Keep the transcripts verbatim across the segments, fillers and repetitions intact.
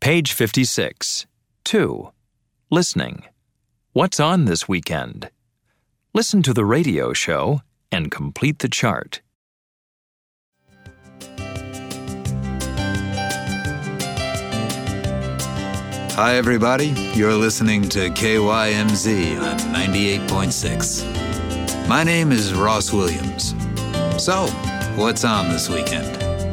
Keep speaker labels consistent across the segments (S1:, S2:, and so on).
S1: Page fifty-six. two. Listening. What's on this weekend? Listen to the radio show and complete the chart.
S2: Hi, everybody. You're listening to K Y M Z on ninety-eight point six. My name is Ross Williams. So, what's on this weekend?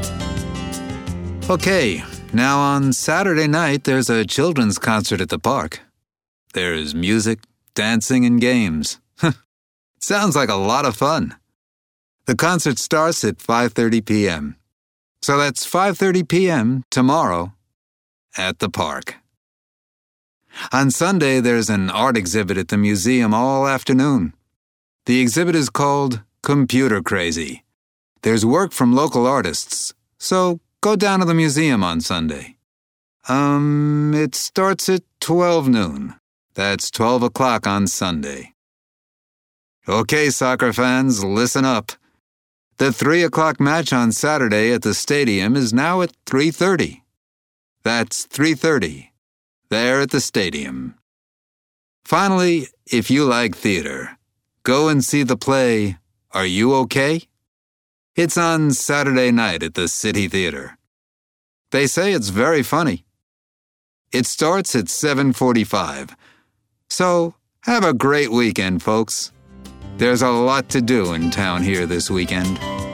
S2: Okay, now on Saturday night, there's a children's concert at the park. There's music, dancing, and games. Sounds like a lot of fun. The concert starts at five thirty p.m. So that's five thirty p.m. tomorrow at the park. On Sunday, there's an art exhibit at the museum all afternoon. The exhibit is called Computer Crazy. There's work from local artists, so go down to the museum on Sunday. Um, it starts at twelve noon. That's twelve o'clock on Sunday. Okay, soccer fans, listen up. The three o'clock match on Saturday at the stadium is now at three thirty. That's three thirty. There at the stadium. Finally, if you like theater, go and see the play, Are You Okay? It's on Saturday night at the City Theater. They say it's very funny. It starts at seven forty-five. So, have a great weekend, folks. There's a lot to do in town here this weekend.